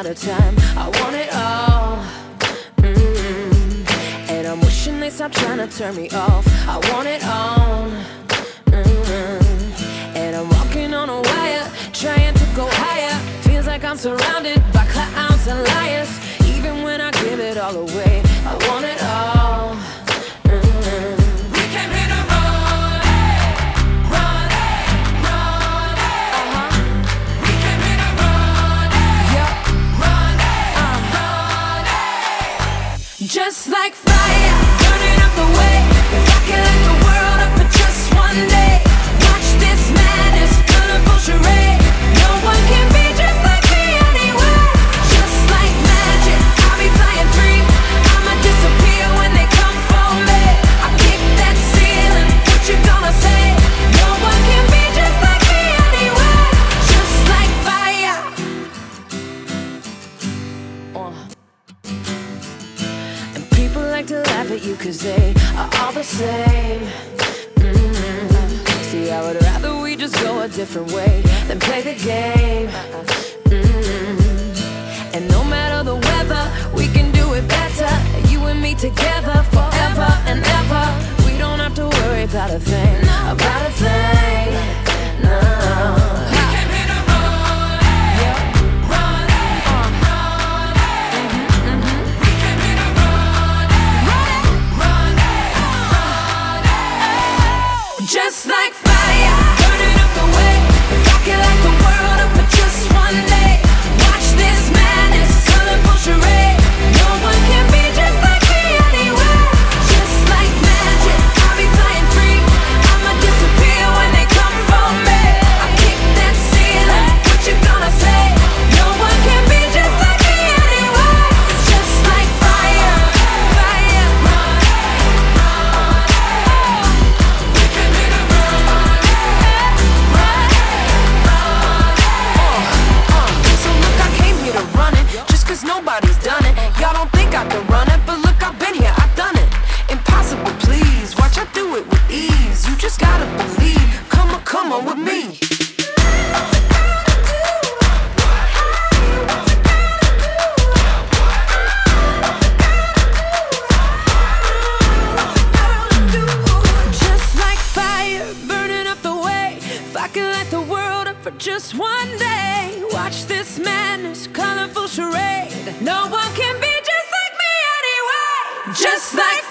out of time. I want it all. And I'm wishing they stop trying to turn me off. I want it all. And I'm walking on a wire, trying to go higher. Feels like I'm surrounded by clowns and liars. Even when I give it all away, I want it all. We came here to run, run, run. We came here to run, run, run. Just like fire, burning up the way. If I could light the world up for just one day, watch this madness, colorful charade. No one can be just like me anywhere. Just like magic, I'll be flying free. I'ma disappear when they come for me. I kick that ceiling, what you gonna say? No one can be just like me anywhere. Just like fire. And people like to laugh at you 'cause they are all the same. See, I would rather we just go a different way than play the game. And no matter the weather, we can do it better. You and me together forever and ever. We don't have to worry about a thing, about a thing. No. We came here to run, run, run. We came here to run, run, run. Just like fire, burning up the way. If I could light the world up for just one day, watch this madness, colorful charade. No one can be just like me anywhere. Just like magic, I'll be flying free. I'ma disappear when they come for me. I kick that ceiling, what you gonna say? No one can be just like me anywhere. Just like fire, fire. We came here to run, So look, I came here to run it, just 'cause nobody's done it. Y'all don't think I can run it, but look, I've been here, I've done it. Impossible, please, watch I do it with ease. You just gotta believe, come on with me. Just like fire, burning up the way. If I could light the world up for just one day, watch this madness, colorful charade. No one can be just like me anyway. Just like